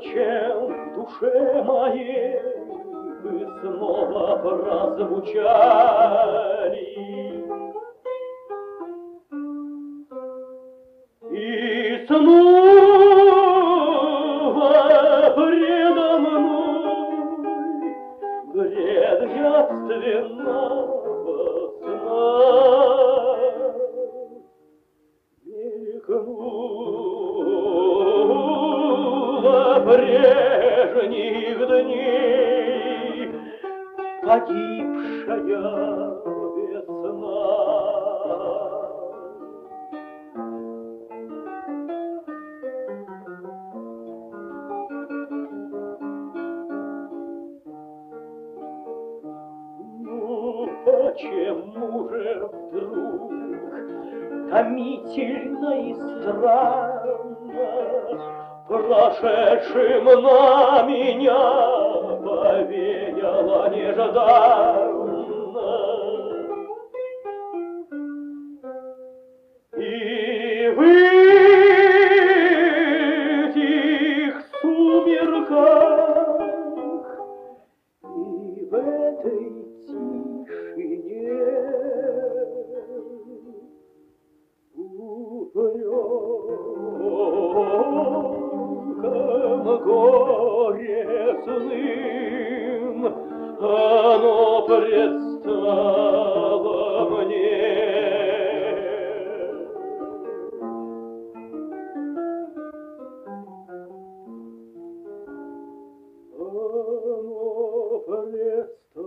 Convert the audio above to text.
зачем в душе моей вы снова прозвучали? И снова предо мной бред явственного сна мелькнула прежних дней погибшая весна. Почему же вдруг томительно и странно прошедшим на меня повеяло нежданно? И в этих сумерках, и в этой тишине упреком горестным оно предстало мне. Оно предстало